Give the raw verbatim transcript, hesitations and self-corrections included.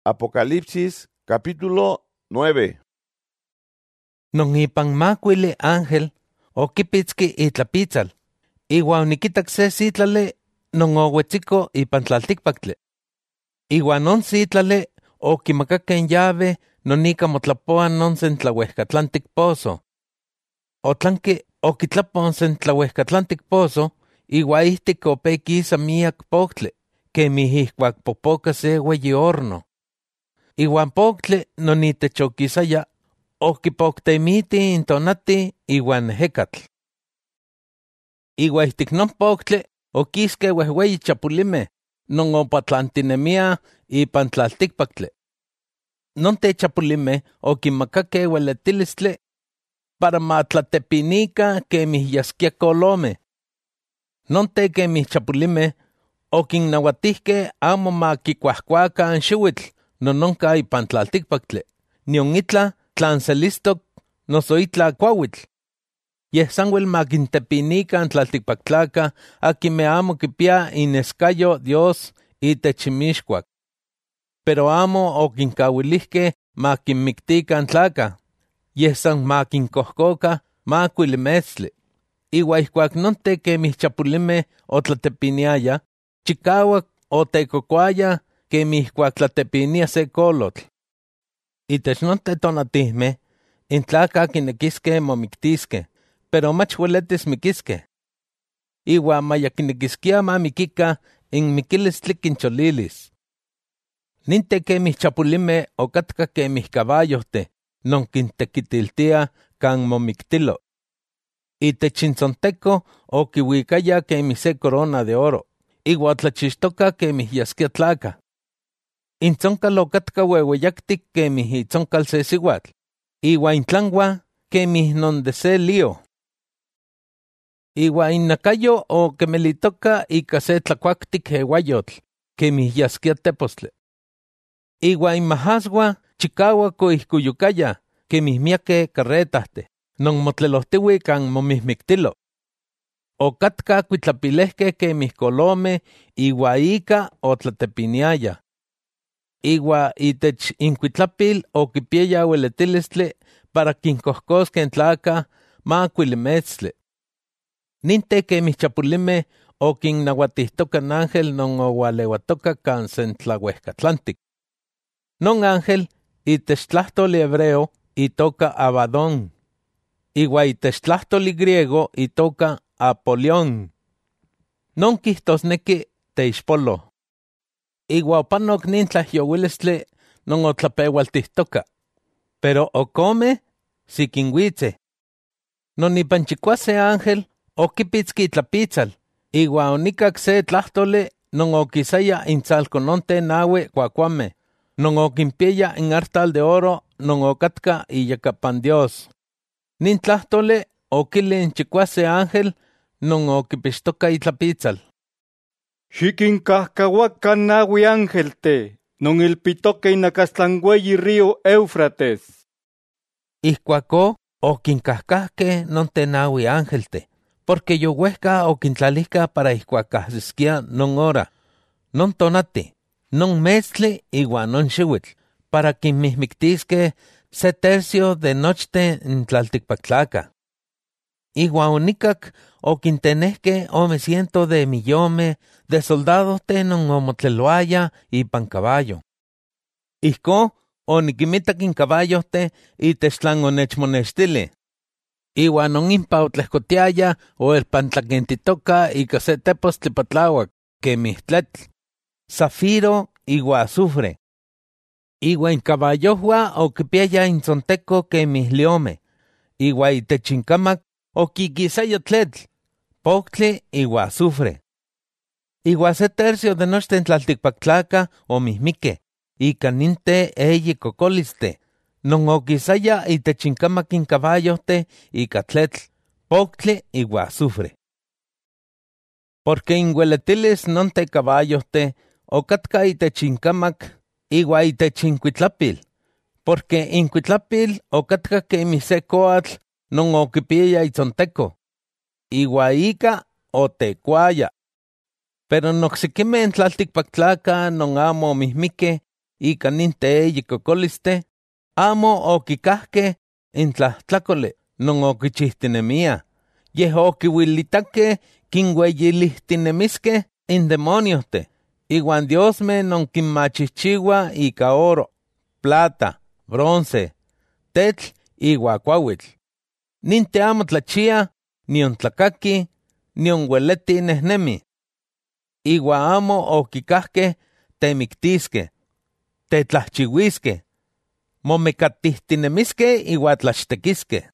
Apocalipsis capítulo nueve. Non ipan makuili ángel okipitski itlapitzal, iwa onikitak se sitlali non owetsiko ipan tlaltikpaktli. Iwa non sitlali okimakakej llave non ika motlapoa non sen tlauejkatlantik pozo. Otlanki okitlapon sen tlauejkatlantik pozo, iwa ihtik ope kisa miak poktli, kemi ihkuak popoka se ueyi horno. Iwan poktli non itech okisaya okipoktemiti intonati iwan hekatl. Iwa ihtik non poktli okiske wehweyi chapulimeh non opatlantinemia ipan tlaltikpaktli. Non te chapulimeh okimakakej ueletilistli para matlatepinika kemih yaskia kolomeh. Non te kemih chapulimeh okinnauatihkej amo makikuajkuakan xiuitl nononka ipan tlaltikpaktli, nion itla tlan selistok noso itla kuauitl. Yeh sanwel makintepinikan tlaltikpaktlakaj akinmeh amo kipia ineskayo Dios itech inmixkuak. Pero amo okinkauilijkej makinmiktikan tlakaj, yeh san makinkojkoka makuili metztli. Iwa ihkuak nonte kemih chapulimeh otlatepiniaya, chikauak otekokoaya kemih ihkuak tlatepinia se kolotl. Itech nonte tonatihmeh, in tlakaj kinekiskej momiktiskej, pero mach ueletis mikiskej. Iwa maya kinekiskia mamikika, in mikilistli kincholilis. Ninte kemih chapulimeh okatka kemih caballohteh, non kintekitiltia kan momiktilo. Itech intzonteko okiuikaya kemih se corona de oro, iwa otlachixtoka kemih yaskia tlakaj. Intzonkal okatka ueueyaktik kemih itzonkal se siuatl, iwa intlanua kemih non de se lío. Iwa innakayo okemelitoka ika se tlakuaktik ewayotl, kemih yaskia tepostli. Iwa inmahasua chikauak oihkuyukaya kemih miakej carretahteh, non motlelohtiui kan momihmiktilo. Okatka kuitlapilejkej kemih kolomeh, iwa ika otlatepiniaya. Iwa itech inkuitlapil okipiaya ueletilistli para kinkojkoskej tlakaj makuili metztli. Ninte kemih chapulimeh okinnauatihtoka n ángel non oualeuatoka kan sen tlauejkatlantik. Non ángel itech tlahtoli hebreo itoka Abadón, iwa itech tlahtoli griego itoka Apolión. Non kihtosneki teixpolo. Iwa opanok nin tlaijyouilistli non otlapeualtihtoka, pero okome sikinhuitzeh. Non ipan chikuase ángel okipitski itlapitzal, iwa onikak se tlahtoli non okisaya intzalkononte naui kuakuameh, non okimpiaya in artal de oro non okatka iyakapan Dios. Nin tlahtoli okili in chikuase ángel non okipixtoka itlapitzal: Xikinkajkauakan naui ángelteh, non ilpitokej inakastlan ueyi río Éufrates. Ihkuakó okinkajkajkej nonte naui ángelteh, porque yowehka okintlalijka para ihkuak ajsiskia non hora, non tonati, non metztli iwa non xiuitl, para kinmihmiktiskej se tercio de nochten in tlaltikpaktlakaj. Iwa onikak okintenejkej ome ciento de millomeh de soldadohteh non omotleloaya ipan caballo. Ihko onikinmitak in caballohteh itech tlan onechmonextili. Iwa non impa otlehkotiaya oelpantlakentitoka ika se tepostli patlauak, kemih tletl, zafiro iwa azufre. Iwa in caballohua okipiaya intzonteko kemih liomeh, iwa itech inkamak okikisaya tletl, poktli iwa azufre. Iwa se tercio de nochten tlaltikpaktlakaj omihmikej ika ninte eyi kokolisteh, non okisaya itech inkamak in caballohteh ika tletl, poktli iwa azufre. Porque inueletilis nonte caballohteh okatka itech inkamak iwa itech inkuitlapil, porque inkuitlapil okatka kemih se koatl non okipiaya itzonteko, iwa ika otekuaya. Pero noksekimeh tlaltikpaktlakaj non amo omihmikej ika ninte yikokoliste, amo okikahke in tlahtlakoli non okichihtinemia, yeh okiuilitake kinweyilihtinemiske in demoniohte, iwan diosme non kinmachihchiwa ika oro, plata, bronce, tetl iwa kuawitl. Ninte amo tlachia, nion tlakaki, nion weleti nehnemi. Iwa amo okikahke temiktiske, tetlahchiuiske, momekatihtinemiske iwa tlachtekiske.